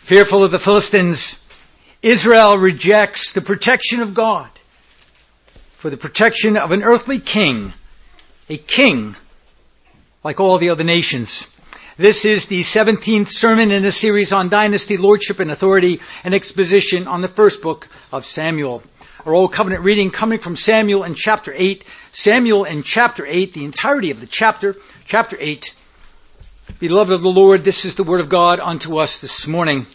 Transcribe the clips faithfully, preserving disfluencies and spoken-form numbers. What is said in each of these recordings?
Fearful of the Philistines, Israel rejects the protection of God for the protection of an earthly king, a king like all the other nations. This is the seventeenth sermon in the series on dynasty, lordship, and authority, an exposition on the first book of Samuel. Our Old Covenant reading coming from Samuel in chapter eight. Samuel in chapter eight, the entirety of the chapter, chapter eight. Beloved of the Lord, this is the word of God unto us this morning.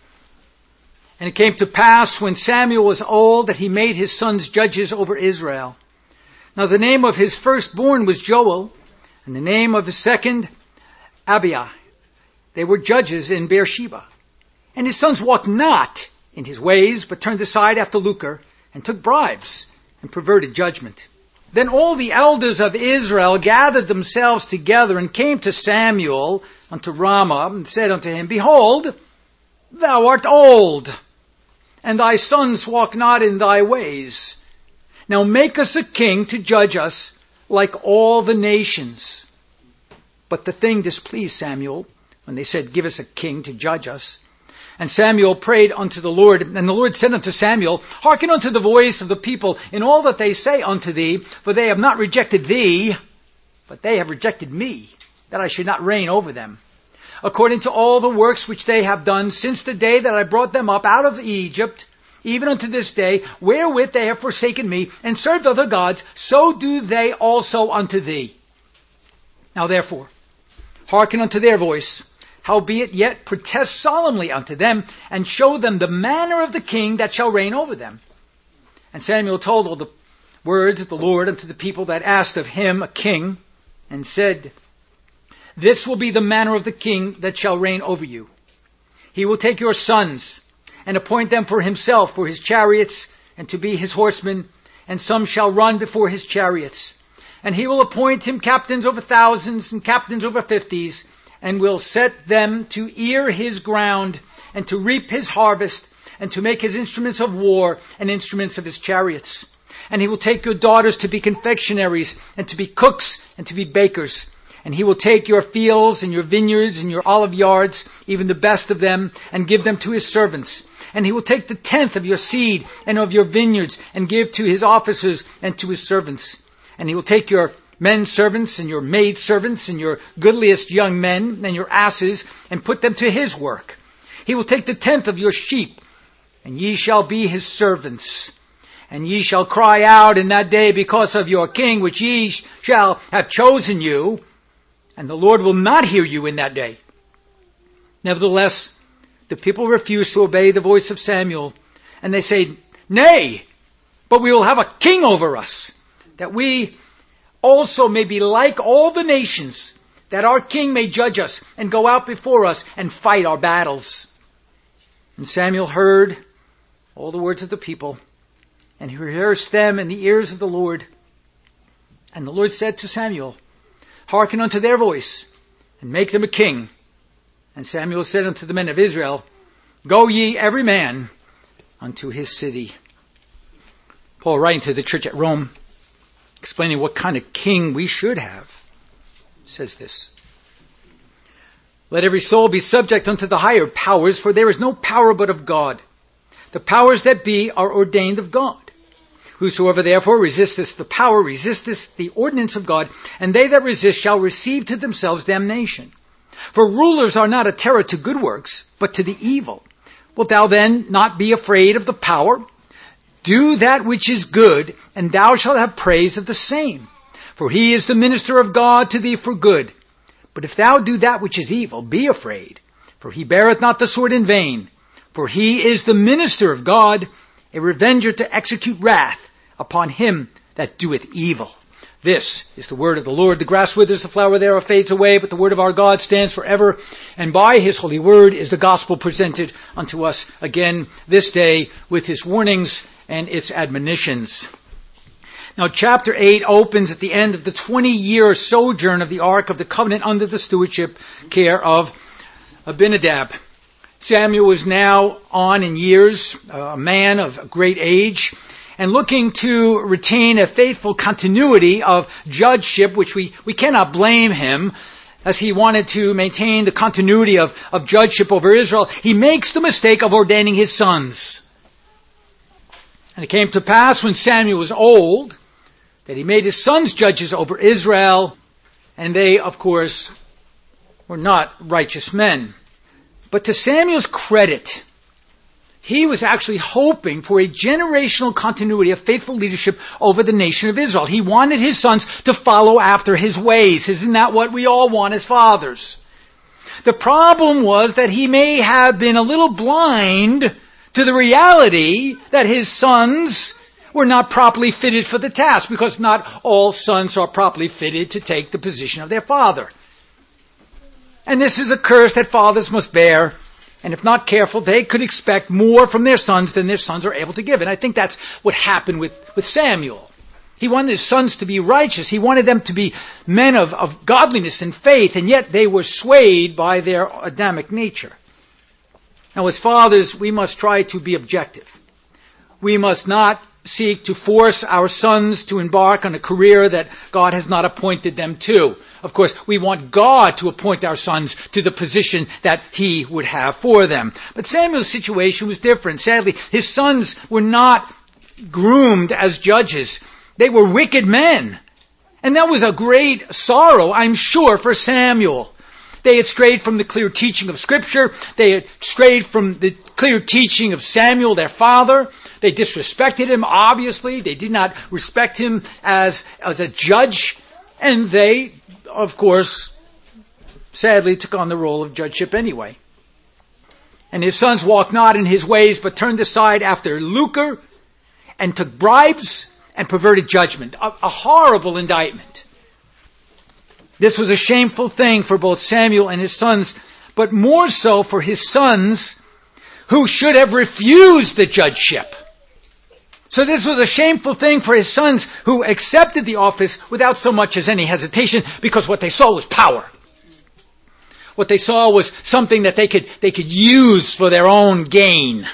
And it came to pass when Samuel was old that he made his sons judges over Israel. Now the name of his firstborn was Joel, and the name of the second Abiah. They were judges in Beersheba. And his sons walked not in his ways, but turned aside after lucre, and took bribes, and perverted judgment. Then all the elders of Israel gathered themselves together, and came to Samuel unto Ramah, and said unto him, Behold, thou art old, and thy sons walk not in thy ways. Now make us a king to judge us like all the nations. But the thing displeased Samuel, when they said, Give us a king to judge us. And Samuel prayed unto the Lord, and the Lord said unto Samuel, Hearken unto the voice of the people in all that they say unto thee, for they have not rejected thee, but they have rejected me, that I should not reign over them. According to all the works which they have done since the day that I brought them up out of Egypt, even unto this day, wherewith they have forsaken me, and served other gods, so do they also unto thee. Now therefore, hearken unto their voice, howbeit yet protest solemnly unto them, and show them the manner of the king that shall reign over them. And Samuel told all the words of the Lord unto the people that asked of him a king, and said, This will be the manner of the king that shall reign over you. He will take your sons, and appoint them for himself, for his chariots, and to be his horsemen, and some shall run before his chariots. And he will appoint him captains over thousands, and captains over fifties, and will set them to ear his ground, and to reap his harvest, and to make his instruments of war, and instruments of his chariots. And he will take your daughters to be confectionaries, and to be cooks, and to be bakers. And he will take your fields, and your vineyards, and your olive yards, even the best of them, and give them to his servants. And he will take the tenth of your seed, and of your vineyards, and give to his officers, and to his servants. And he will take your men servants, and your maid servants, and your goodliest young men, and your asses, and put them to his work. He will take the tenth of your sheep, and ye shall be his servants. And ye shall cry out in that day because of your king, which ye shall have chosen you, and the Lord will not hear you in that day. Nevertheless, the people refuse to obey the voice of Samuel, and they say, Nay, but we will have a king over us, that we also may be like all the nations, that our king may judge us, and go out before us, and fight our battles. And Samuel heard all the words of the people, and he rehearsed them in the ears of the Lord. And the Lord said to Samuel, Hearken unto their voice, and make them a king. And Samuel said unto the men of Israel, Go ye every man unto his city. Paul, writing to the church at Rome, explaining what kind of king we should have, says this. Let every soul be subject unto the higher powers, for there is no power but of God. The powers that be are ordained of God. Whosoever therefore resisteth the power, resisteth the ordinance of God, and they that resist shall receive to themselves damnation. For rulers are not a terror to good works, but to the evil. Wilt thou then not be afraid of the power? Do that which is good, and thou shalt have praise of the same. For he is the minister of God to thee for good. But if thou do that which is evil, be afraid. For he beareth not the sword in vain. For he is the minister of God, a revenger to execute wrath upon him that doeth evil. This is the word of the Lord. The grass withers, the flower thereof fades away, but the word of our God stands forever. And by his holy word is the gospel presented unto us again this day with his warnings and its admonitions. Now chapter eight opens at the end of the twenty-year sojourn of the Ark of the Covenant under the stewardship care of Abinadab. Samuel is now on in years, a man of great age, and looking to retain a faithful continuity of judgeship, which we, we cannot blame him. as he wanted to maintain the continuity of, of judgeship over Israel, he makes the mistake of ordaining his sons. And it came to pass when Samuel was old that he made his sons judges over Israel, and they, of course, were not righteous men. But to Samuel's credit, he was actually hoping for a generational continuity of faithful leadership over the nation of Israel. He wanted his sons to follow after his ways. Isn't that what we all want as fathers? The problem was that he may have been a little blind to the reality that his sons were not properly fitted for the task, because not all sons are properly fitted to take the position of their father. And this is a curse that fathers must bear. And if not careful, they could expect more from their sons than their sons are able to give. And I think that's what happened with, with Samuel. He wanted his sons to be righteous. He wanted them to be men of, of godliness and faith, and yet they were swayed by their Adamic nature. Now, as fathers, we must try to be objective. We must not seek to force our sons to embark on a career that God has not appointed them to. Of course, we want God to appoint our sons to the position that He would have for them. But Samuel's situation was different. Sadly, his sons were not groomed as judges. They were wicked men. And that was a great sorrow, I'm sure, for Samuel. They had strayed from the clear teaching of Scripture. They had strayed from the clear teaching of Samuel, their father. They disrespected him, obviously. They did not respect him as, as a judge. And they, of course, sadly took on the role of judgeship anyway. And his sons walked not in his ways, but turned aside after lucre and took bribes and perverted judgment. A, a horrible indictment. This was a shameful thing for both Samuel and his sons, but more so for his sons who should have refused the judgeship. So this was a shameful thing for his sons who accepted the office without so much as any hesitation, because what they saw was power. What they saw was something that they could, they could use for their own gain.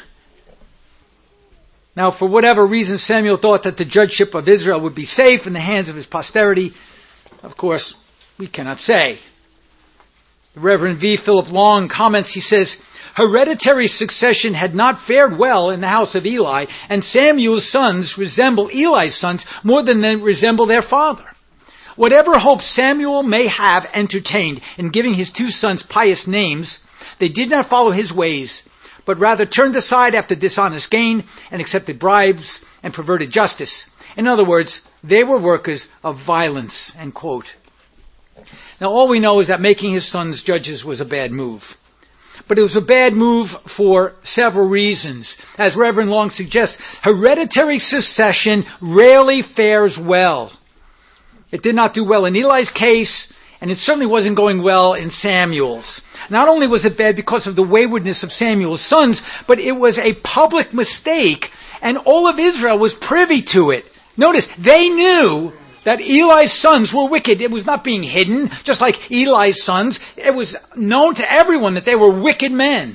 Now, for whatever reason, Samuel thought that the judgeship of Israel would be safe in the hands of his posterity. Of course, we cannot say. The Reverend V. Philip Long comments, he says, hereditary succession had not fared well in the house of Eli, and Samuel's sons resemble Eli's sons more than they resemble their father. Whatever hope Samuel may have entertained in giving his two sons pious names, they did not follow his ways, but rather turned aside after dishonest gain and accepted bribes and perverted justice. In other words, they were workers of violence, end quote. Now, all we know is that making his sons judges was a bad move. But it was a bad move for several reasons. As Reverend Long suggests, hereditary succession rarely fares well. It did not do well in Eli's case, and it certainly wasn't going well in Samuel's. Not only was it bad because of the waywardness of Samuel's sons, but it was a public mistake, and all of Israel was privy to it. Notice, they knew that Eli's sons were wicked. It was not being hidden, just like Eli's sons. It was known to everyone that they were wicked men.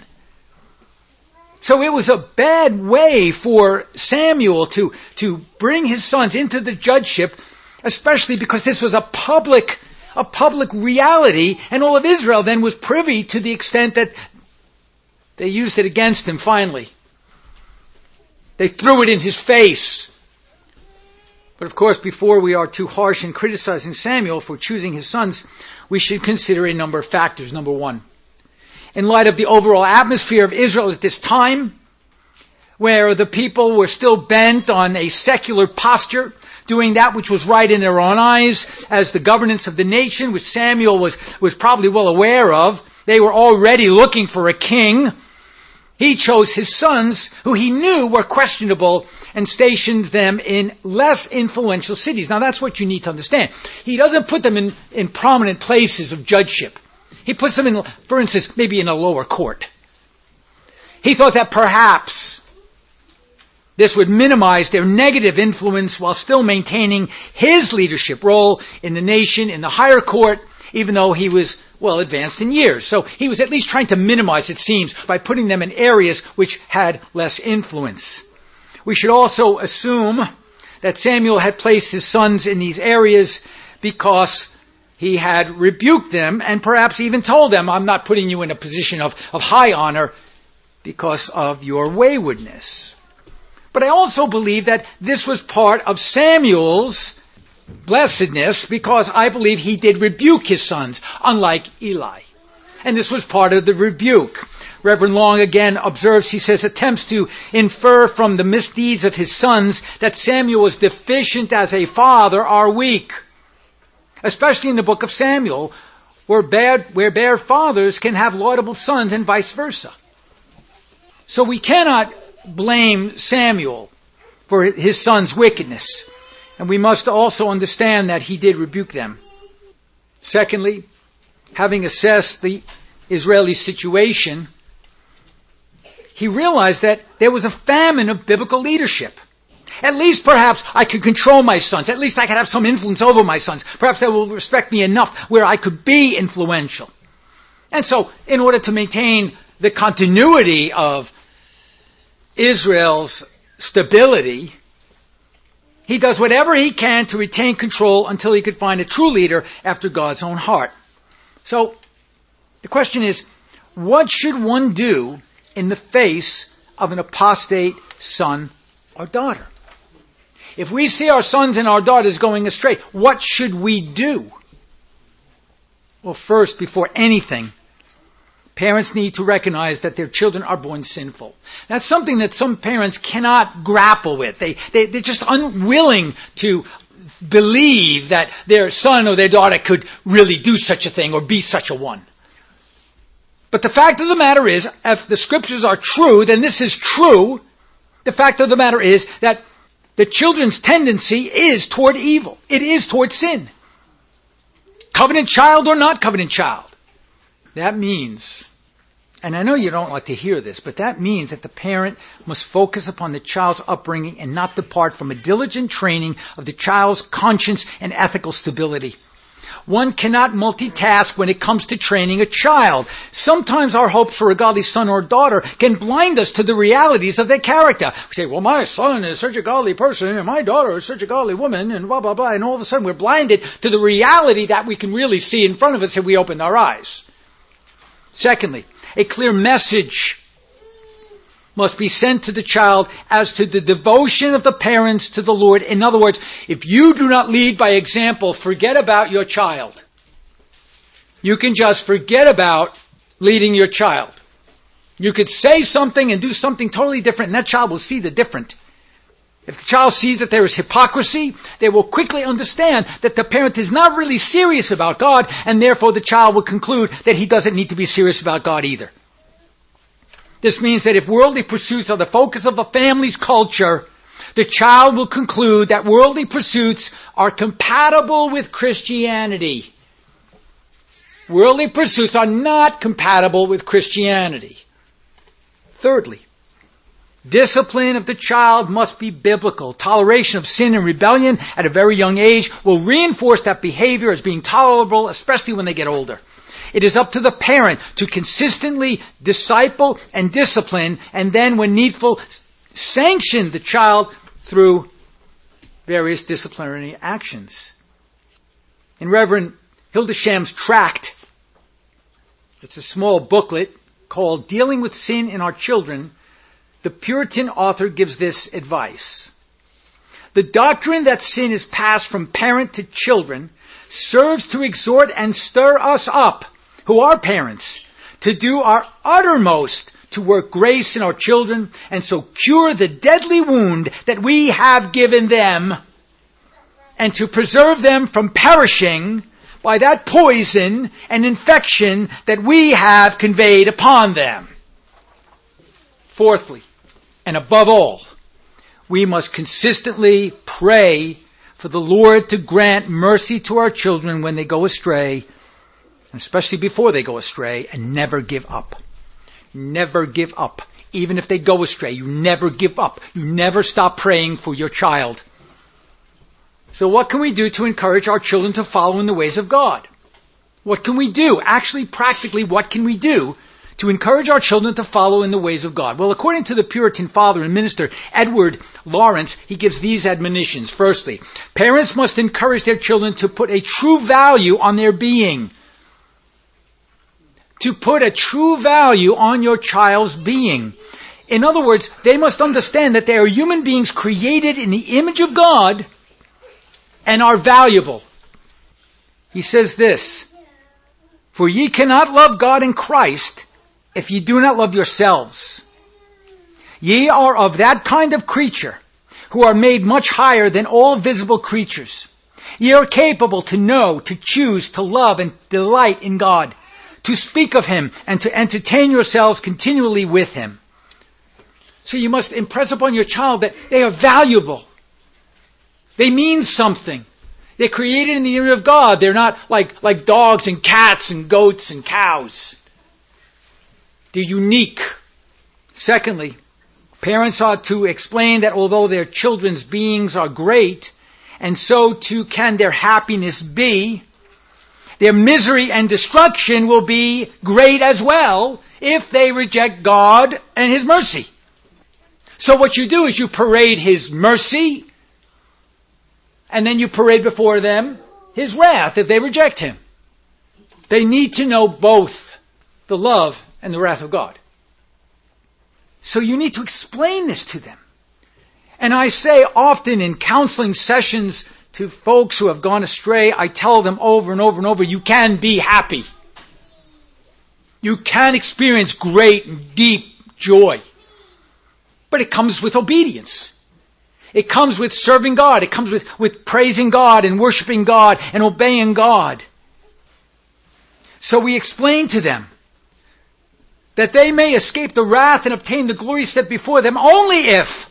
So it was a bad way for Samuel to, to bring his sons into the judgeship, especially because this was a public, a public reality, and all of Israel then was privy to the extent that they used it against him finally. They threw it in his face. But of course, before we are too harsh in criticizing Samuel for choosing his sons, we should consider a number of factors. Number one, in light of the overall atmosphere of Israel at this time, where the people were still bent on a secular posture, doing that which was right in their own eyes, as the governance of the nation, which Samuel was, was probably well aware of, they were already looking for a king. He chose his sons, who he knew were questionable, and stationed them in less influential cities. Now that's what you need to understand. He doesn't put them in, in prominent places of judgeship. He puts them in, for instance, maybe in a lower court. He thought that perhaps this would minimize their negative influence while still maintaining his leadership role in the nation, in the higher court, even though he was well advanced in years. So he was at least trying to minimize, it seems, by putting them in areas which had less influence. We should also assume that Samuel had placed his sons in these areas because he had rebuked them and perhaps even told them, I'm not putting you in a position of, of high honor because of your waywardness. But I also believe that this was part of Samuel's blessedness, because I believe he did rebuke his sons, unlike Eli. And this was part of the rebuke. Reverend Long again observes, he says, attempts to infer from the misdeeds of his sons that Samuel was deficient as a father are weak. Especially in the book of Samuel, where bad, where bad fathers can have laudable sons and vice versa. So we cannot blame Samuel for his son's wickedness. And we must also understand that he did rebuke them. Secondly, having assessed the Israeli situation, he realized that there was a famine of biblical leadership. At least perhaps I could control my sons. At least I could have some influence over my sons. Perhaps they will respect me enough where I could be influential. And so, in order to maintain the continuity of Israel's stability, he does whatever he can to retain control until he could find a true leader after God's own heart. So, the question is, what should one do in the face of an apostate son or daughter? If we see our sons and our daughters going astray, what should we do? Well, first, before anything, parents need to recognize that their children are born sinful. That's something that some parents cannot grapple with. They, they, they're just unwilling to believe that their son or their daughter could really do such a thing or be such a one. But the fact of the matter is, if the scriptures are true, then this is true. The fact of the matter is that the children's tendency is toward evil. It is toward sin. Covenant child or not covenant child. That means, and I know you don't like to hear this, but that means that the parent must focus upon the child's upbringing and not depart from a diligent training of the child's conscience and ethical stability. One cannot multitask when it comes to training a child. Sometimes our hopes for a godly son or daughter can blind us to the realities of their character. We say, well, my son is such a godly person, and my daughter is such a godly woman, and blah, blah, blah, and all of a sudden we're blinded to the reality that we can really see in front of us if we open our eyes. Secondly, a clear message must be sent to the child as to the devotion of the parents to the Lord. In other words, if you do not lead by example, forget about your child. You can just forget about leading your child. You could say something and do something totally different, and that child will see the different. If the child sees that there is hypocrisy, they will quickly understand that the parent is not really serious about God, and therefore the child will conclude that he doesn't need to be serious about God either. This means that if worldly pursuits are the focus of a family's culture, the child will conclude that worldly pursuits are compatible with Christianity. Worldly pursuits are not compatible with Christianity. Thirdly, discipline of the child must be biblical. Toleration of sin and rebellion at a very young age will reinforce that behavior as being tolerable, especially when they get older. It is up to the parent to consistently disciple and discipline, and then, when needful, sanction the child through various disciplinary actions. In Reverend Hildesham's tract, it's a small booklet called Dealing with Sin in Our Children, the Puritan author gives this advice. The doctrine that sin is passed from parent to children serves to exhort and stir us up, who are parents, to do our uttermost to work grace in our children and so cure the deadly wound that we have given them, and to preserve them from perishing by that poison and infection that we have conveyed upon them. Fourthly, and above all, we must consistently pray for the Lord to grant mercy to our children when they go astray, especially before they go astray, and never give up. Never give up. Even if they go astray, you never give up. You never stop praying for your child. So what can we do to encourage our children to follow in the ways of God? What can we do? Actually, practically, what can we do to encourage our children to follow in the ways of God? Well, according to the Puritan father and minister Edward Lawrence, he gives these admonitions. Firstly, parents must encourage their children to put a true value on their being. To put a true value on your child's being. In other words, they must understand that they are human beings created in the image of God and are valuable. He says this, "For ye cannot love God and Christ if ye do not love yourselves. Ye are of that kind of creature who are made much higher than all visible creatures. Ye are capable to know, to choose, to love, and delight in God, to speak of Him, and to entertain yourselves continually with Him." So you must impress upon your child that they are valuable. They mean something. They're created in the image of God. They're not like, like dogs and cats and goats and cows. They're unique. Secondly, parents ought to explain that although their children's beings are great, and so too can their happiness be, their misery and destruction will be great as well if they reject God and His mercy. So what you do is you parade His mercy, and then you parade before them His wrath if they reject Him. They need to know both the love and the wrath of God. So you need to explain this to them. And I say often in counseling sessions to folks who have gone astray, I tell them over and over and over, you can be happy. You can experience great and deep joy. But it comes with obedience. It comes with serving God. It comes with, with praising God and worshiping God and obeying God. So we explain to them that they may escape the wrath and obtain the glory set before them only if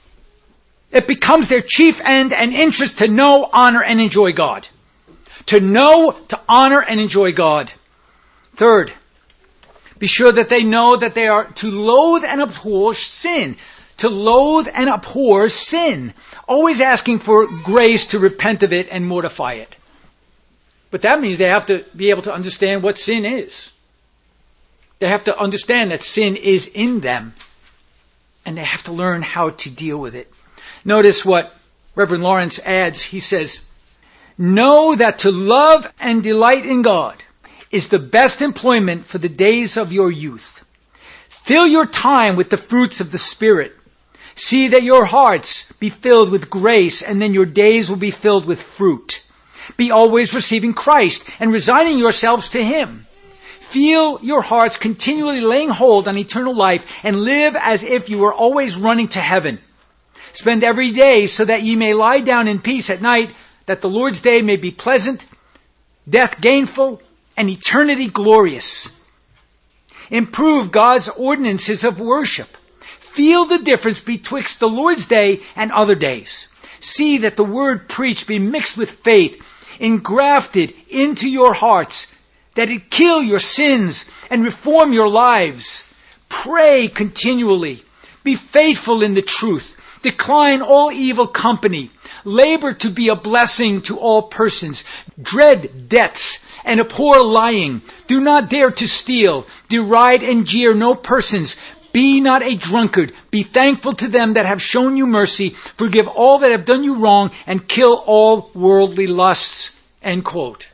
it becomes their chief end and interest to know, honor, and enjoy God. To know, to honor, and enjoy God. Third, be sure that they know that they are to loathe and abhor sin. To loathe and abhor sin. Always asking for grace to repent of it and mortify it. But that means they have to be able to understand what sin is. They have to understand that sin is in them. And they have to learn how to deal with it. Notice what Reverend Lawrence adds. He says, "Know that to love and delight in God is the best employment for the days of your youth. Fill your time with the fruits of the Spirit. See that your hearts be filled with grace, and then your days will be filled with fruit. Be always receiving Christ and resigning yourselves to Him. Feel your hearts continually laying hold on eternal life, and live as if you were always running to heaven. Spend every day so that ye may lie down in peace at night, that the Lord's day may be pleasant, death gainful, and eternity glorious. Improve God's ordinances of worship. Feel the difference betwixt the Lord's day and other days. See that the word preached be mixed with faith, engrafted into your hearts, that it kill your sins and reform your lives. Pray continually. Be faithful in the truth. Decline all evil company. Labor to be a blessing to all persons. Dread debts and abhor lying. Do not dare to steal. Deride and jeer no persons. Be not a drunkard. Be thankful to them that have shown you mercy. Forgive all that have done you wrong, and kill all worldly lusts. End quote.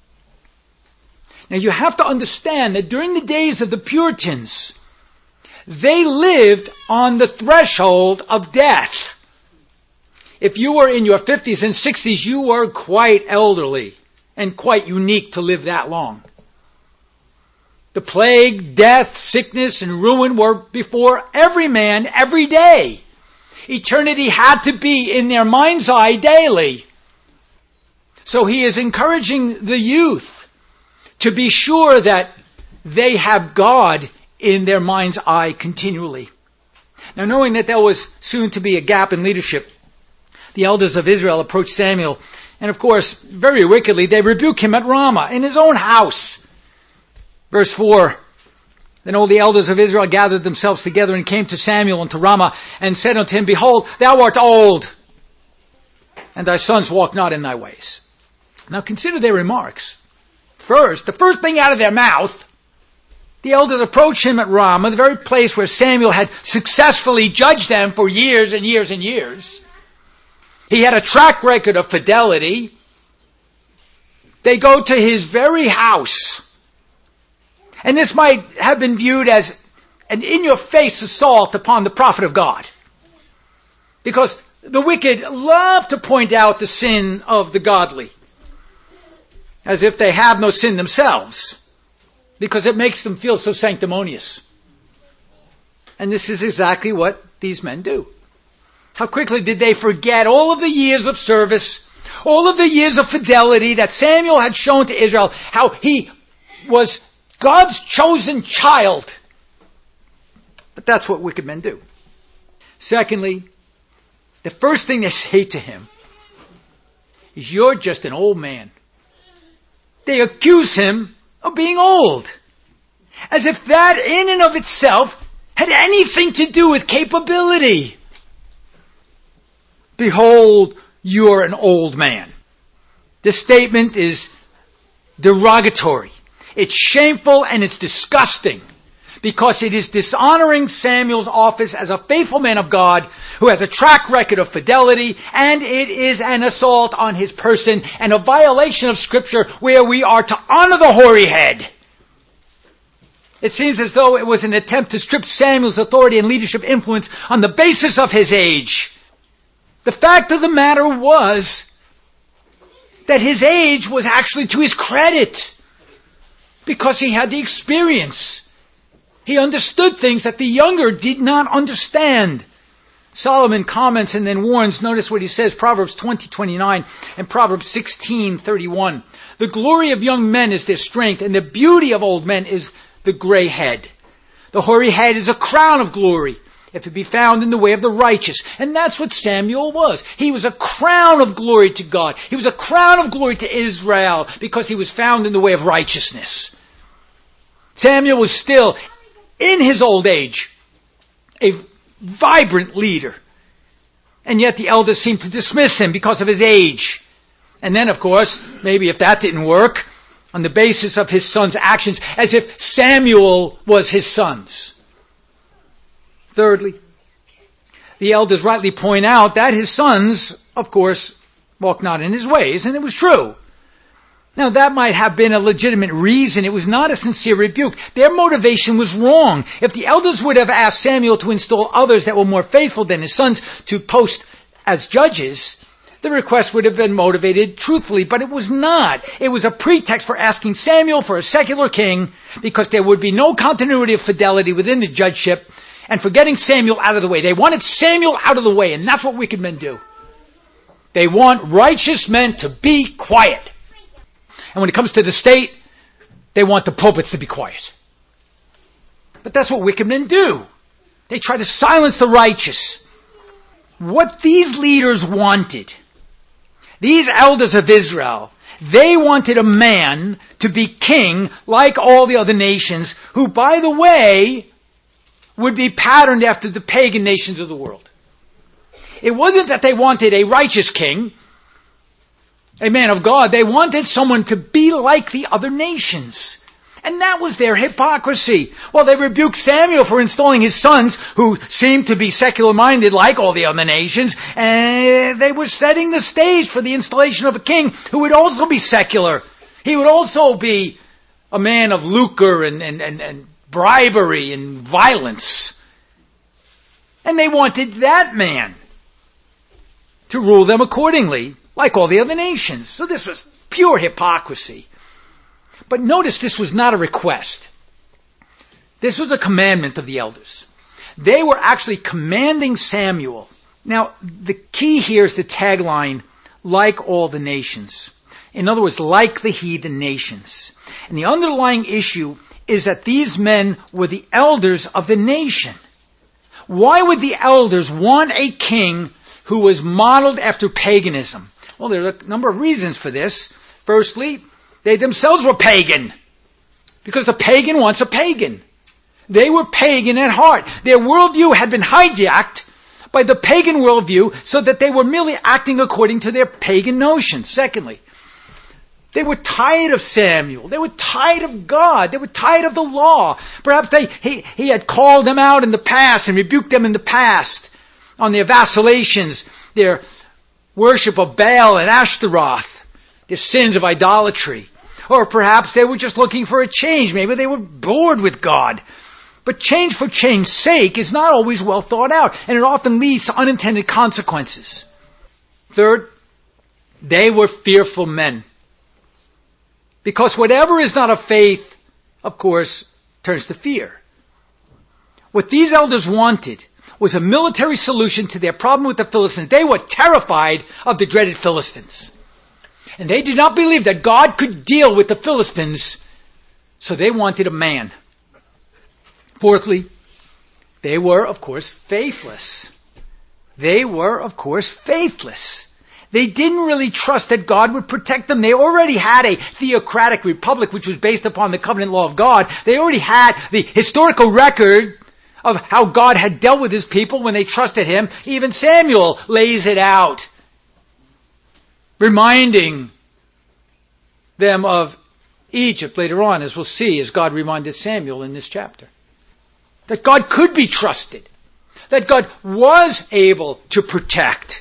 Now you have to understand that during the days of the Puritans, they lived on the threshold of death. If you were in your fifties and sixties, you were quite elderly and quite unique to live that long. The plague, death, sickness, and ruin were before every man every day. Eternity had to be in their mind's eye daily. So he is encouraging the youth to be sure that they have God in their mind's eye continually. Now, knowing that there was soon to be a gap in leadership, the elders of Israel approached Samuel, and of course, very wickedly, they rebuke him at Ramah, in his own house. Verse four, "Then all the elders of Israel gathered themselves together and came to Samuel and to Ramah, and said unto him, Behold, thou art old, and thy sons walk not in thy ways." Now consider their remarks. First, the first thing out of their mouth The elders approached him at Ramah, the very place where Samuel had successfully judged them for years and years and years. He had a track record of fidelity. They go to his very house. And this might have been viewed as an in-your-face assault upon the prophet of God. Because the wicked love to point out the sin of the godly, as if they have no sin themselves, because it makes them feel so sanctimonious. And this is exactly what these men do. How quickly did they forget all of the years of service, all of the years of fidelity that Samuel had shown to Israel, how he was God's chosen child. But that's what wicked men do. Secondly, the first thing they say to him is, "You're just an old man." They accuse him of being old, as if that in and of itself had anything to do with capability. "Behold, you're an old man." This statement is derogatory. It's shameful and it's disgusting, because it is dishonoring Samuel's office as a faithful man of God who has a track record of fidelity, and it is an assault on his person and a violation of Scripture where we are to honor the hoary head. It seems as though it was an attempt to strip Samuel's authority and leadership influence on the basis of his age. The fact of the matter was that his age was actually to his credit, because he had the experience. He understood things that the younger did not understand. Solomon comments and then warns. Notice what he says, Proverbs twenty twenty-nine and Proverbs sixteen thirty-one. "The glory of young men is their strength, and the beauty of old men is the gray head. The hoary head is a crown of glory, if it be found in the way of the righteous." And that's what Samuel was. He was a crown of glory to God. He was a crown of glory to Israel, because he was found in the way of righteousness. Samuel was still, in his old age, a vibrant leader. And yet the elders seemed to dismiss him because of his age. And then, of course, maybe if that didn't work, on the basis of his son's actions, as if Samuel was his son's. Thirdly, the elders rightly point out that his sons, of course, walked not in his ways, and it was true. Now, that might have been a legitimate reason. It was not a sincere rebuke. Their motivation was wrong. If the elders would have asked Samuel to install others that were more faithful than his sons to post as judges, the request would have been motivated truthfully, but it was not. It was a pretext for asking Samuel for a secular king, because there would be no continuity of fidelity within the judgeship, and for getting Samuel out of the way. They wanted Samuel out of the way, and that's what wicked men do. They want righteous men to be quiet. And when it comes to the state, they want the pulpits to be quiet. But that's what wicked men do. They try to silence the righteous. What these leaders wanted, these elders of Israel, they wanted a man to be king like all the other nations, who, by the way, would be patterned after the pagan nations of the world. It wasn't that they wanted a righteous king, a man of God. They wanted someone to be like the other nations. And that was their hypocrisy. Well, they rebuked Samuel for installing his sons, who seemed to be secular-minded like all the other nations, and they were setting the stage for the installation of a king who would also be secular. He would also be a man of lucre and, and, and, and bribery and violence. And they wanted that man to rule them accordingly, like all the other nations. So this was pure hypocrisy. But notice this was not a request. This was a commandment of the elders. They were actually commanding Samuel. Now, the key here is the tagline, like all the nations. In other words, like the heathen nations. And the underlying issue is that these men were the elders of the nation. Why would the elders want a king who was modeled after paganism? Well, there are a number of reasons for this. Firstly, they themselves were pagan, because the pagan wants a pagan. They were pagan at heart. Their worldview had been hijacked by the pagan worldview, so that they were merely acting according to their pagan notions. Secondly, They were tired of Samuel. They were tired of God. They were tired of the law. Perhaps they, he, he had called them out in the past and rebuked them in the past on their vacillations, their worship of Baal and Ashtaroth, their sins of idolatry. Or perhaps they were just looking for a change. Maybe they were bored with God. But change for change's sake is not always well thought out, and it often leads to unintended consequences. Third, they were fearful men. Because whatever is not of faith, of course, turns to fear. What these elders wanted was a military solution to their problem with the Philistines. They were terrified of the dreaded Philistines. And they did not believe that God could deal with the Philistines, so they wanted a man. Fourthly, they were, of course, faithless. They were, of course, faithless. They didn't really trust that God would protect them. They already had a theocratic republic which was based upon the covenant law of God. They already had the historical record of how God had dealt with his people when they trusted him. Even Samuel lays it out, reminding them of Egypt later on, as we'll see, as God reminded Samuel in this chapter. That God could be trusted. That God was able to protect.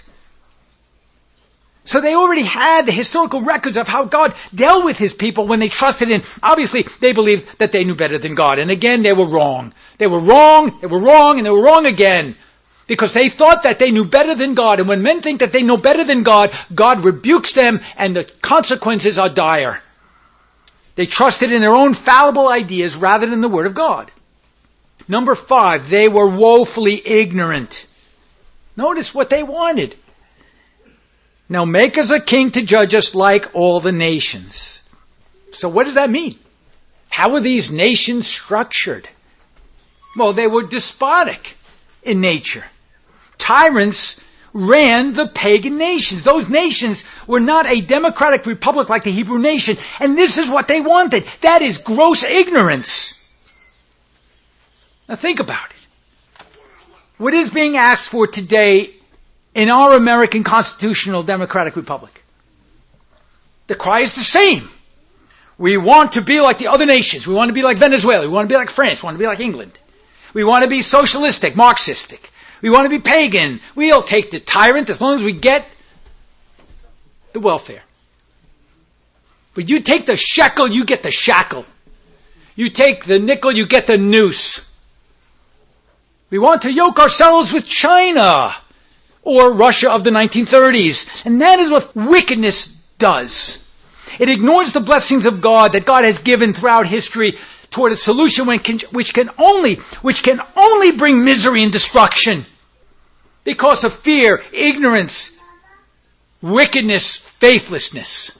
So they already had the historical records of how God dealt with his people when they trusted him. Obviously, they believed that they knew better than God. And again, they were wrong. They were wrong, they were wrong, and they were wrong again. Because they thought that they knew better than God. And when men think that they know better than God, God rebukes them, and the consequences are dire. They trusted in their own fallible ideas rather than the Word of God. Number five, they were woefully ignorant. Notice what they wanted. Now make us a king to judge us like all the nations. So what does that mean? How were these nations structured? Well, they were despotic in nature. Tyrants ran the pagan nations. Those nations were not a democratic republic like the Hebrew nation. And this is what they wanted. That is gross ignorance. Now think about it. What is being asked for today in our American constitutional democratic republic? The cry is the same. We want to be like the other nations. We want to be like Venezuela. We want to be like France. We want to be like England. We want to be socialistic, Marxistic. We want to be pagan. We'll take the tyrant as long as we get the welfare. But you take the shekel, you get the shackle. You take the nickel, you get the noose. We want to yoke ourselves with China or Russia of the nineteen thirties. And that is what wickedness does. It ignores the blessings of God that God has given throughout history toward a solution which can only, which can only bring misery and destruction because of fear, ignorance, wickedness, faithlessness.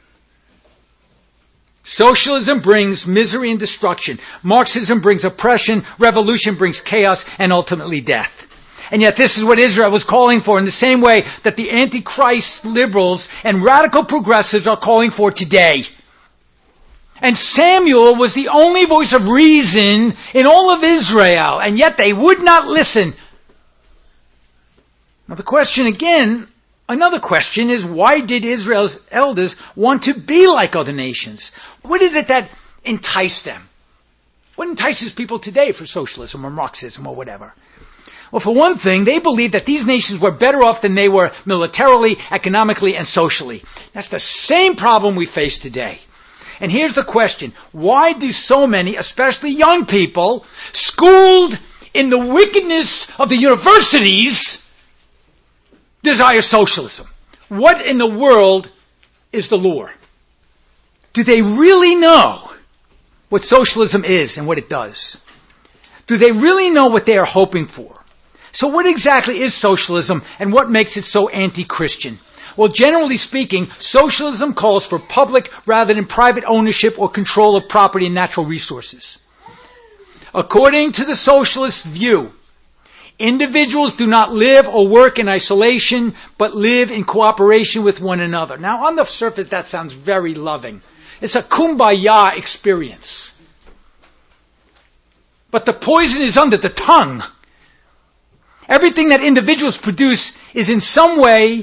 Socialism brings misery and destruction. Marxism brings oppression. Revolution brings chaos and ultimately death. And yet this is what Israel was calling for in the same way that the Antichrist liberals and radical progressives are calling for today. And Samuel was the only voice of reason in all of Israel, and yet they would not listen. Now the question again, another question is, why did Israel's elders want to be like other nations? What is it that enticed them? What entices people today for socialism or Marxism or whatever? Well, for one thing, they believed that these nations were better off than they were militarily, economically, and socially. That's the same problem we face today. And here's the question. Why do so many, especially young people, schooled in the wickedness of the universities, desire socialism? What in the world is the lure? Do they really know what socialism is and what it does? Do they really know what they are hoping for? So what exactly is socialism and what makes it so anti-Christian? Well, generally speaking, socialism calls for public rather than private ownership or control of property and natural resources. According to the socialist view, individuals do not live or work in isolation, but live in cooperation with one another. Now, on the surface, that sounds very loving. It's a kumbaya experience. But the poison is under the tongue. Everything that individuals produce is in some way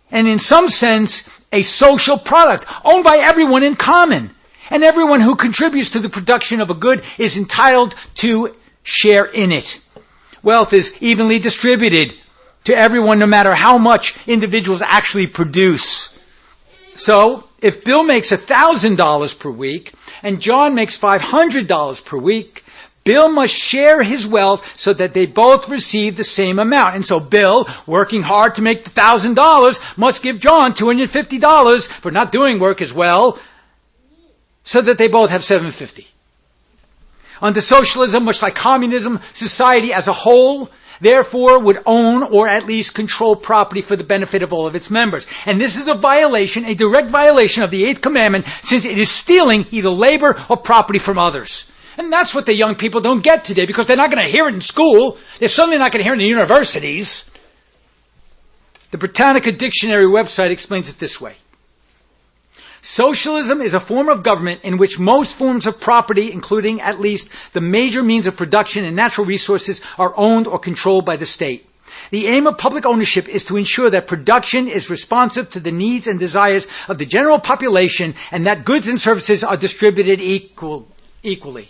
and in some sense, a social product owned by everyone in common. And everyone who contributes to the production of a good is entitled to share in it. Wealth is evenly distributed to everyone, no matter how much individuals actually produce. So, if Bill makes one thousand dollars per week and John makes five hundred dollars per week, Bill must share his wealth so that they both receive the same amount. And so Bill, working hard to make the one thousand dollars, must give John two hundred fifty dollars for not doing work as well, so that they both have seven hundred fifty dollars. Under socialism, much like communism, society as a whole, therefore, would own or at least control property for the benefit of all of its members. And this is a violation, a direct violation of the Eighth Commandment, since it is stealing either labor or property from others. And that's what the young people don't get today, because they're not going to hear it in school. They're certainly not going to hear it in the universities. The Britannica Dictionary website explains it this way. Socialism is a form of government in which most forms of property, including at least the major means of production and natural resources, are owned or controlled by the state. The aim of public ownership is to ensure that production is responsive to the needs and desires of the general population and that goods and services are distributed equal, equally.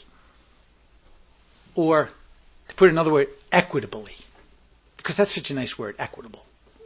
Or, to put another word, equitably. Because that's such a nice word, equitable.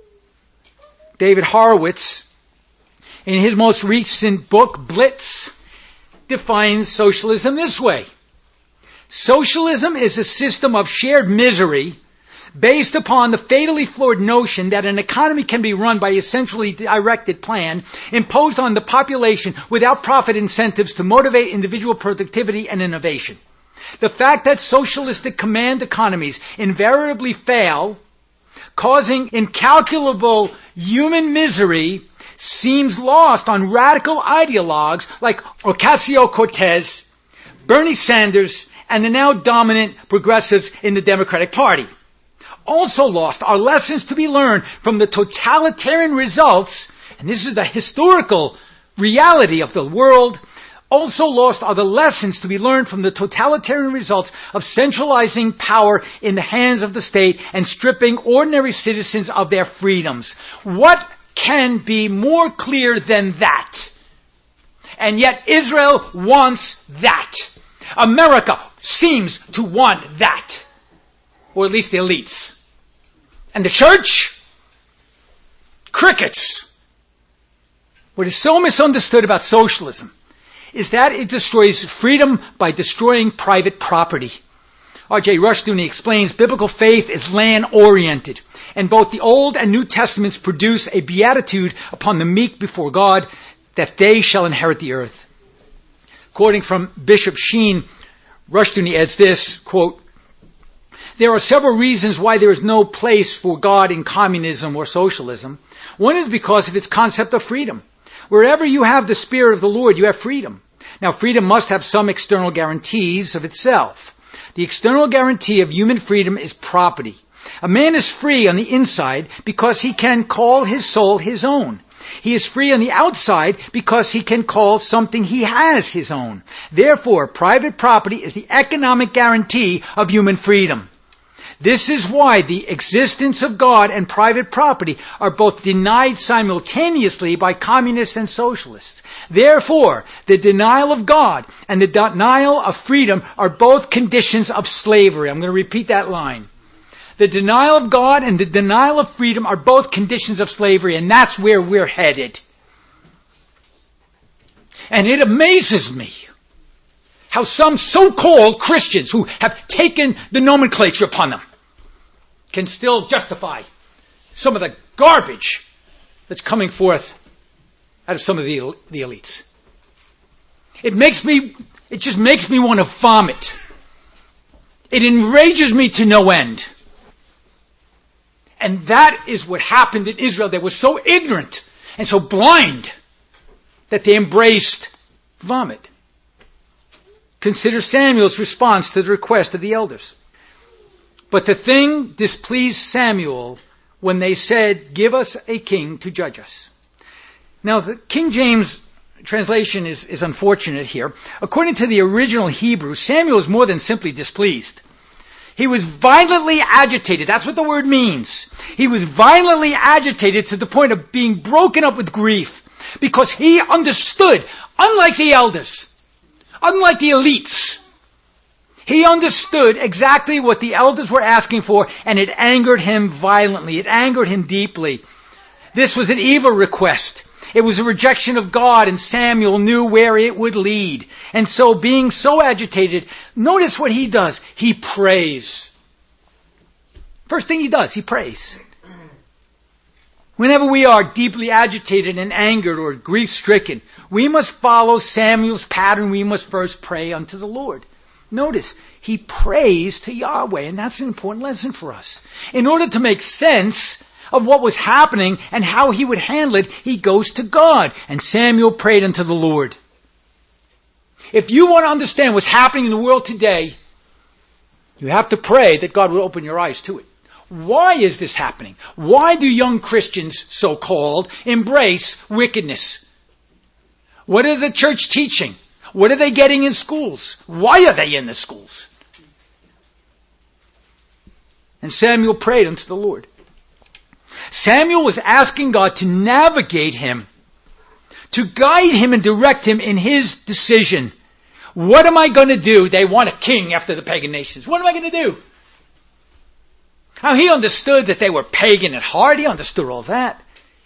David Horowitz, in his most recent book, Blitz, defines socialism this way. Socialism is a system of shared misery based upon the fatally flawed notion that an economy can be run by a centrally directed plan imposed on the population without profit incentives to motivate individual productivity and innovation. The fact that socialistic command economies invariably fail, causing incalculable human misery, seems lost on radical ideologues like Ocasio-Cortez, Bernie Sanders, and the now dominant progressives in the Democratic Party. Also lost are lessons to be learned from the totalitarian results, and this is the historical reality of the world. Also lost are the lessons to be learned from the totalitarian results of centralizing power in the hands of the state and stripping ordinary citizens of their freedoms. What can be more clear than that? And yet Israel wants that. America seems to want that. Or at least the elites. And the church? Crickets. What is so misunderstood about socialism is that it destroys freedom by destroying private property. R J Rushdoony explains biblical faith is land-oriented, and both the Old and New Testaments produce a beatitude upon the meek before God, that they shall inherit the earth. Quoting from Bishop Sheen, Rushdoony adds this, quote, there are several reasons why there is no place for God in communism or socialism. One is because of its concept of freedom. Wherever you have the Spirit of the Lord, you have freedom. Now, freedom must have some external guarantees of itself. The external guarantee of human freedom is property. A man is free on the inside because he can call his soul his own. He is free on the outside because he can call something he has his own. Therefore, private property is the economic guarantee of human freedom. This is why the existence of God and private property are both denied simultaneously by communists and socialists. Therefore, the denial of God and the denial of freedom are both conditions of slavery. I'm going to repeat that line. The denial of God and the denial of freedom are both conditions of slavery, and that's where we're headed. And it amazes me how some so-called Christians who have taken the nomenclature upon them can still justify some of the garbage that's coming forth out of some of the, the elites. It makes me, it just makes me want to vomit. It enrages me to no end. And that is what happened in Israel. They were so ignorant and so blind that they embraced vomit. Consider Samuel's response to the request of the elders. But the thing displeased Samuel when they said, give us a king to judge us. Now, the King James translation is, is unfortunate here. According to the original Hebrew, Samuel is more than simply displeased. He was violently agitated. That's what the word means. He was violently agitated to the point of being broken up with grief because he understood, unlike the elders, unlike the elites, he understood exactly what the elders were asking for, and it angered him violently. It angered him deeply. This was an evil request. It was a rejection of God, and Samuel knew where it would lead. And so, being so agitated, notice what he does. He prays. First thing he does, he prays. Whenever we are deeply agitated and angered or grief-stricken, we must follow Samuel's pattern. We must first pray unto the Lord. Notice, he prays to Yahweh, and that's an important lesson for us. In order to make sense of what was happening and how he would handle it, he goes to God. And Samuel prayed unto the Lord. If you want to understand what's happening in the world today, you have to pray that God will open your eyes to it. Why is this happening? Why do young Christians, so-called, embrace wickedness? What are the church teaching? What are they getting in schools? Why are they in the schools? And Samuel prayed unto the Lord. Samuel was asking God to navigate him, to guide him and direct him in his decision. What am I going to do? They want a king after the pagan nations. What am I going to do? Now, he understood that they were pagan at heart. He understood all that.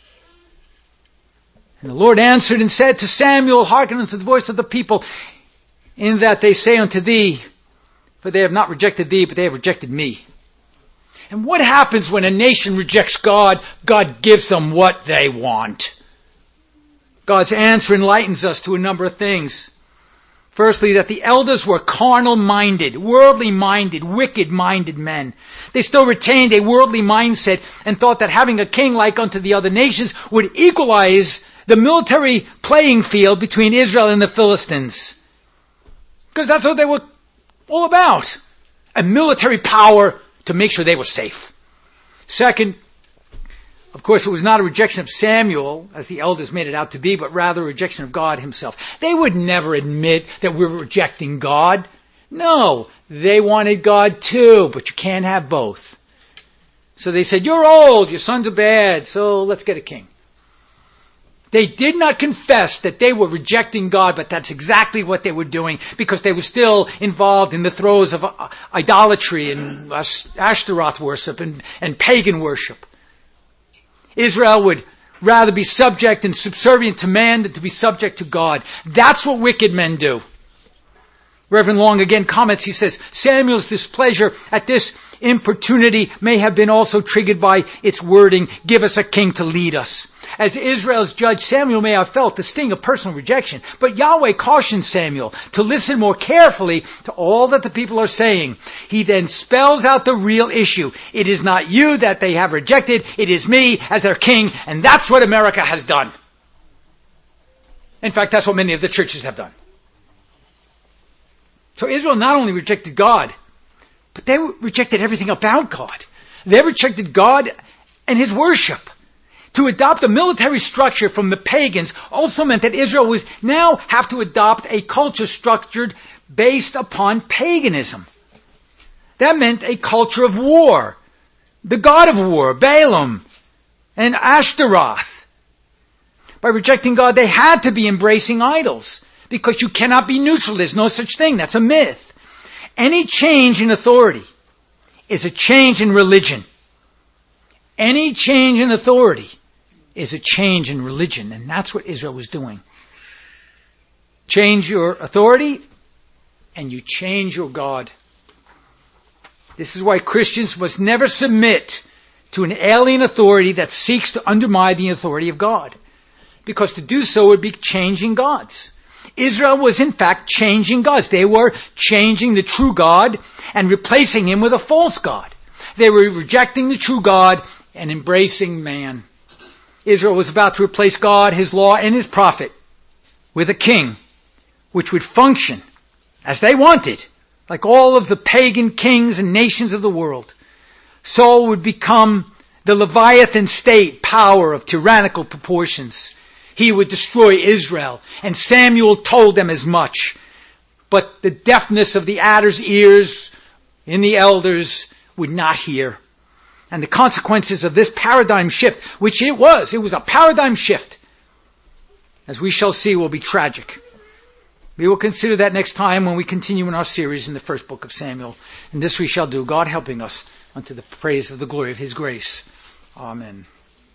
And the Lord answered and said to Samuel, hearken unto the voice of the people, in that they say unto thee, for they have not rejected thee, but they have rejected me. And what happens when a nation rejects God? God gives them what they want. God's answer enlightens us to a number of things. Firstly, that the elders were carnal-minded, worldly-minded, wicked-minded men. They still retained a worldly mindset and thought that having a king like unto the other nations would equalize the military playing field between Israel and the Philistines. Because that's what they were all about. A military power to make sure they were safe. Second, of course, it was not a rejection of Samuel, as the elders made it out to be, but rather a rejection of God himself. They would never admit that we're rejecting God. No, they wanted God too, but you can't have both. So they said, you're old, your sons are bad, so let's get a king. They did not confess that they were rejecting God, but that's exactly what they were doing because they were still involved in the throes of idolatry and Ashtaroth worship and, and pagan worship. Israel would rather be subject and subservient to man than to be subject to God. That's what wicked men do. Reverend Long again comments, he says, Samuel's displeasure at this importunity may have been also triggered by its wording, give us a king to lead us. As Israel's judge, Samuel may have felt the sting of personal rejection, but Yahweh cautions Samuel to listen more carefully to all that the people are saying. He then spells out the real issue. It is not you that they have rejected, it is me as their king, and that's what America has done. In fact, that's what many of the churches have done. So Israel not only rejected God, but they rejected everything about God. They rejected God and his worship. To adopt a military structure from the pagans also meant that Israel was now have to adopt a culture structured based upon paganism. That meant a culture of war. The god of war, Balaam, and Ashtaroth. By rejecting God, they had to be embracing idols. Because you cannot be neutral. There's no such thing. That's a myth. Any change in authority is a change in religion. Any change in authority is a change in religion. And that's what Israel was doing. Change your authority and you change your God. This is why Christians must never submit to an alien authority that seeks to undermine the authority of God. Because to do so would be changing gods. Israel was in fact changing gods. They were changing the true God and replacing him with a false God. They were rejecting the true God and embracing man. Israel was about to replace God, his law, and his prophet with a king, which would function as they wanted, like all of the pagan kings and nations of the world. Saul would become the Leviathan state power of tyrannical proportions. He would destroy Israel. And Samuel told them as much. But the deafness of the adder's ears in the elders would not hear. And the consequences of this paradigm shift, which it was, it was a paradigm shift, as we shall see, will be tragic. We will consider that next time when we continue in our series in the first book of Samuel. And this we shall do, God helping us unto the praise of the glory of his grace. Amen.